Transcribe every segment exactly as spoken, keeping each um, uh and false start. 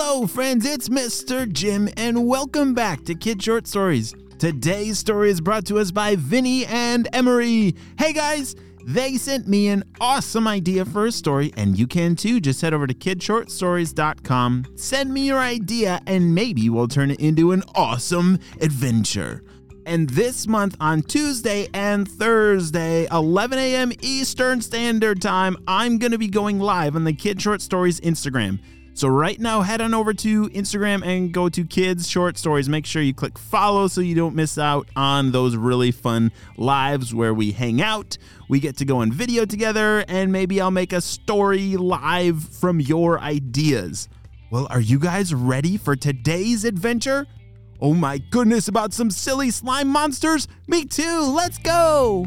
Hello, friends, it's Mister Jim, and welcome back to Kid Short Stories. Today's story is brought to us by Vinny and Emery. Hey guys, they sent me an awesome idea for a story, and you can too. Just head over to kid short stories dot com, send me your idea, and maybe we'll turn it into an awesome adventure. And this month on Tuesday and Thursday, eleven a.m. Eastern Standard Time, I'm going to be going live on the Kid Short Stories Instagram. So right now, head on over to Instagram and go to Kids Short Stories. Make sure you click follow so you don't miss out on those really fun lives where we hang out. We get to go in video together, and maybe I'll make a story live from your ideas. Well, are you guys ready for today's adventure? Oh my goodness, about some silly slime monsters? Me too, let's go!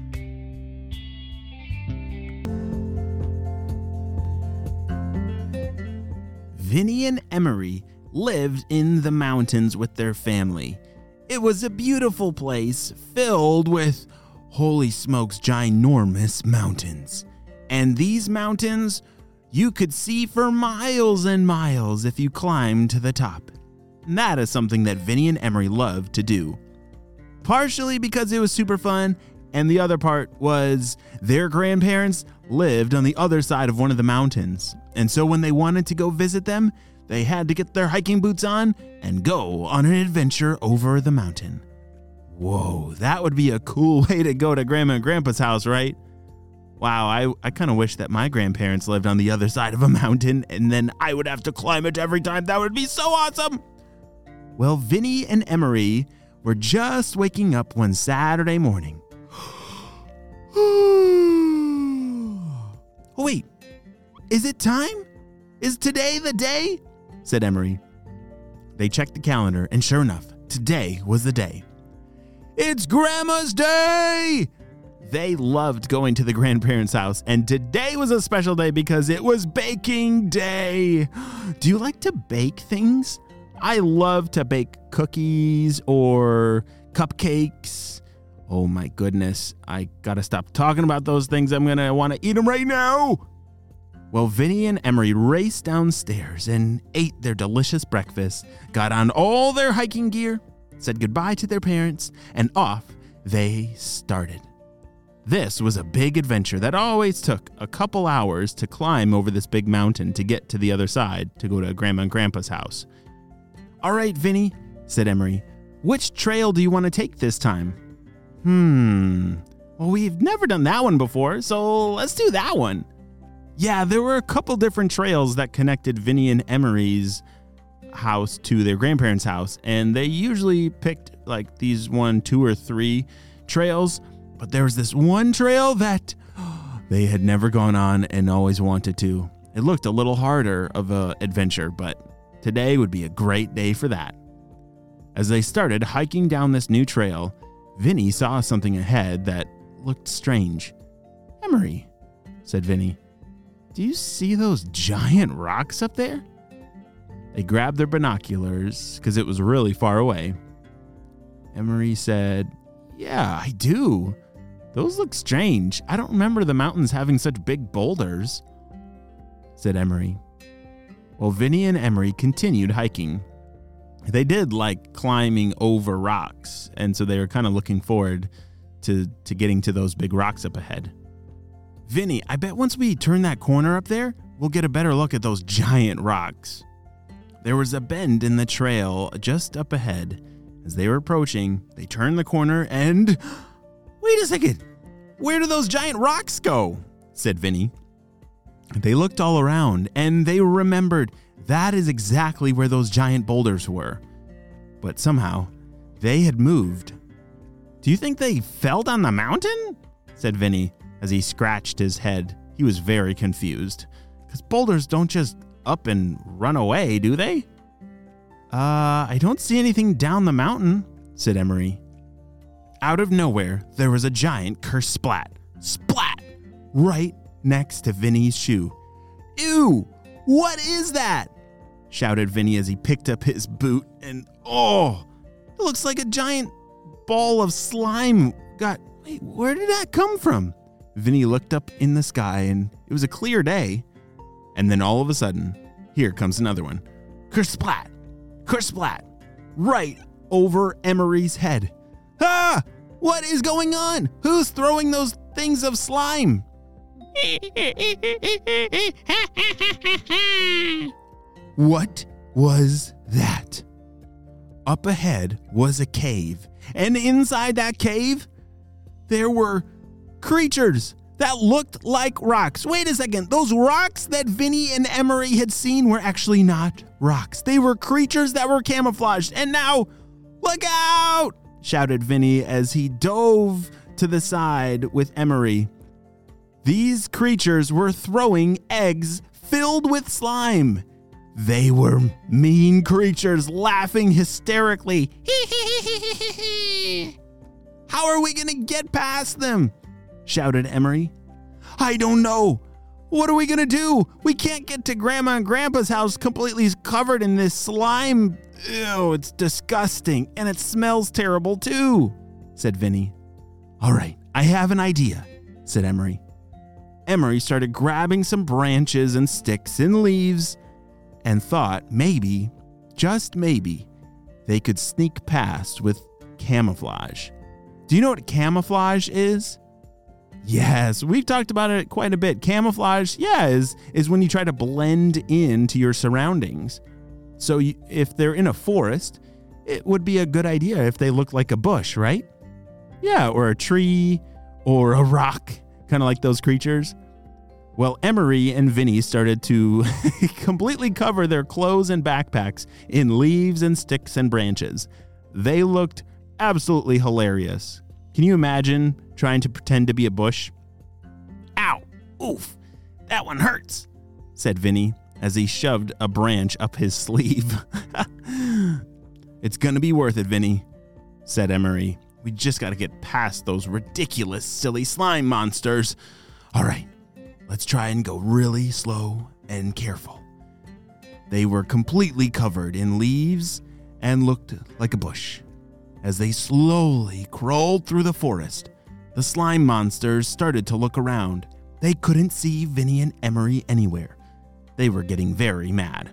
Vinny and Emery lived in the mountains with their family. It was a beautiful place filled with, holy smokes, ginormous mountains. And these mountains you could see for miles and miles if you climbed to the top. And that is something that Vinny and Emery loved to do. Partially because it was super fun, and the other part was their grandparents lived on the other side of one of the mountains. And so when they wanted to go visit them, they had to get their hiking boots on and go on an adventure over the mountain. Whoa, that would be a cool way to go to Grandma and Grandpa's house, right? Wow, I, I kind of wish that my grandparents lived on the other side of a mountain, and then I would have to climb it every time. That would be so awesome! Well, Vinny and Emery were just waking up one Saturday morning. Oh, wait, is it time? Is today the day? Said Emery. They checked the calendar, and sure enough, today was the day. It's Grandma's day! They loved going to the grandparents' house, and today was a special day because it was baking day. Do you like to bake things? I love to bake cookies or cupcakes. Oh my goodness, I gotta stop talking about those things. I'm gonna wanna eat them right now. Well, Vinny and Emery raced downstairs and ate their delicious breakfast, got on all their hiking gear, said goodbye to their parents, and off they started. This was a big adventure that always took a couple hours to climb over this big mountain to get to the other side to go to Grandma and Grandpa's house. All right, Vinny, said Emery, which trail do you want to take this time? Hmm, well, we've never done that one before, so let's do that one. Yeah, there were a couple different trails that connected Vinny and Emery's house to their grandparents' house, and they usually picked like these one, two, or three trails, but there was this one trail that they had never gone on and always wanted to. It looked a little harder of an adventure, but today would be a great day for that. As they started hiking down this new trail, Vinny saw something ahead that looked strange. Emery, said Vinny, do you see those giant rocks up there? They grabbed their binoculars because it was really far away. Emery said, yeah, I do. Those look strange. I don't remember the mountains having such big boulders, said Emery. Well, Vinny and Emery continued hiking. They did like climbing over rocks, and so they were kind of looking forward to, to getting to those big rocks up ahead. Vinny, I bet once we turn that corner up there, we'll get a better look at those giant rocks. There was a bend in the trail just up ahead. As they were approaching, they turned the corner and... Wait a second! Where do those giant rocks go? Said Vinny. They looked all around, and they remembered that is exactly where those giant boulders were. But somehow, they had moved. Do you think they fell down the mountain? Said Vinny, as he scratched his head. He was very confused, because boulders don't just up and run away, do they? Uh, I don't see anything down the mountain, said Emery. Out of nowhere, there was a giant cursed splat. Splat! Right next to Vinny's shoe. Ew! What is that? Shouted Vinny as he picked up his boot, and oh, it looks like a giant ball of slime. Got, wait, where did that come from? Vinny looked up in the sky, and it was a clear day. And then all of a sudden, here comes another one. Kersplat, kersplat, right over Emery's head. Ah! What is going on? Who's throwing those things of slime? What was that? Up ahead was a cave, and inside that cave, there were creatures that looked like rocks. Wait a second, those rocks that Vinny and Emery had seen were actually not rocks. They were creatures that were camouflaged, and now, look out! Shouted Vinny as he dove to the side with Emery. These creatures were throwing eggs filled with slime. They were mean creatures laughing hysterically. How are we going to get past them? Shouted Emery. I don't know. What are we going to do? We can't get to Grandma and Grandpa's house completely covered in this slime. Ew, it's disgusting, and it smells terrible too, said Vinny. All right, I have an idea, said Emery. Emery started grabbing some branches and sticks and leaves and thought maybe, just maybe, they could sneak past with camouflage. Do you know what camouflage is? Yes, we've talked about it quite a bit. Camouflage, yeah, is, is when you try to blend into your surroundings. So you, if they're in a forest, it would be a good idea if they look like a bush, right? Yeah, or a tree, or a rock, kind of like those creatures. Well, Emery and Vinny started to completely cover their clothes and backpacks in leaves and sticks and branches. They looked absolutely hilarious. Can you imagine trying to pretend to be a bush? Ow! Oof! That one hurts, said Vinny as he shoved a branch up his sleeve. It's gonna be worth it, Vinny, said Emery. We just gotta get past those ridiculous, silly slime monsters. All right, let's try and go really slow and careful. They were completely covered in leaves and looked like a bush. As they slowly crawled through the forest, the slime monsters started to look around. They couldn't see Vinny and Emery anywhere. They were getting very mad.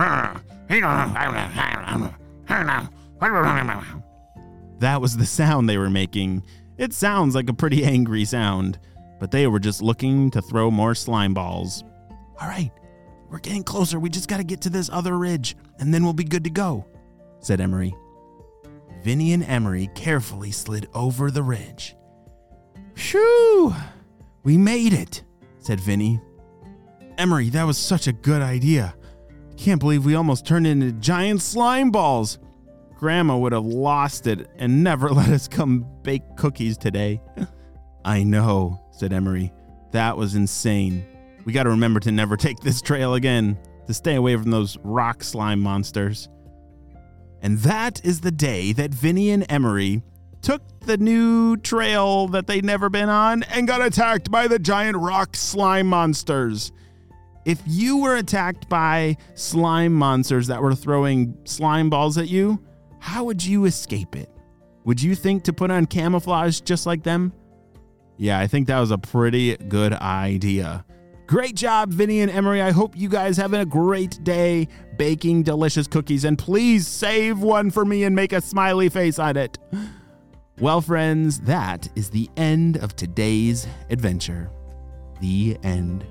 That was the sound they were making. It sounds like a pretty angry sound, but they were just looking to throw more slime balls. All right, we're getting closer. We just got to get to this other ridge, and then we'll be good to go, said Emery. Vinny and Emery carefully slid over the ridge. Phew! We made it, said Vinny. Emery, that was such a good idea. Can't believe we almost turned into giant slime balls. Grandma would have lost it and never let us come bake cookies today. I know, said Emery. That was insane. We got to remember to never take this trail again, to stay away from those rock slime monsters. And that is the day that Vinny and Emery took the new trail that they'd never been on and got attacked by the giant rock slime monsters. If you were attacked by slime monsters that were throwing slime balls at you, how would you escape it? Would you think to put on camouflage just like them? Yeah, I think that was a pretty good idea. Great job, Vinny and Emery. I hope you guys have a great day baking delicious cookies, and please save one for me and make a smiley face on it. Well, friends, that is the end of today's adventure. The end.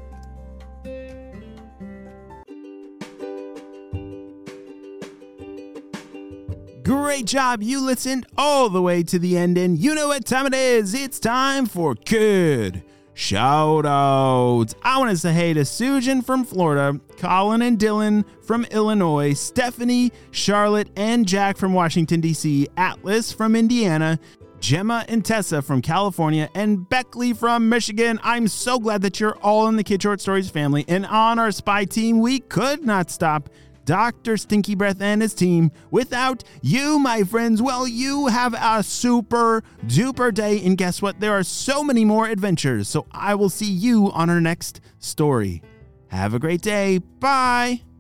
Great job. You listened all the way to the end, and you know what time it is. It's time for Kid Shout Outs. I want to say hey to Susan from Florida, Colin and Dylan from Illinois, Stephanie, Charlotte, and Jack from Washington, D C, Atlas from Indiana, Gemma and Tessa from California, and Beckley from Michigan. I'm so glad that you're all in the Kid Short Stories family, and on our spy team, we could not stop Doctor Stinky Breath and his team without you, my friends. Well, you have a super duper day, and guess what? There are so many more adventures, so I will see you on our next story. Have a great day. Bye.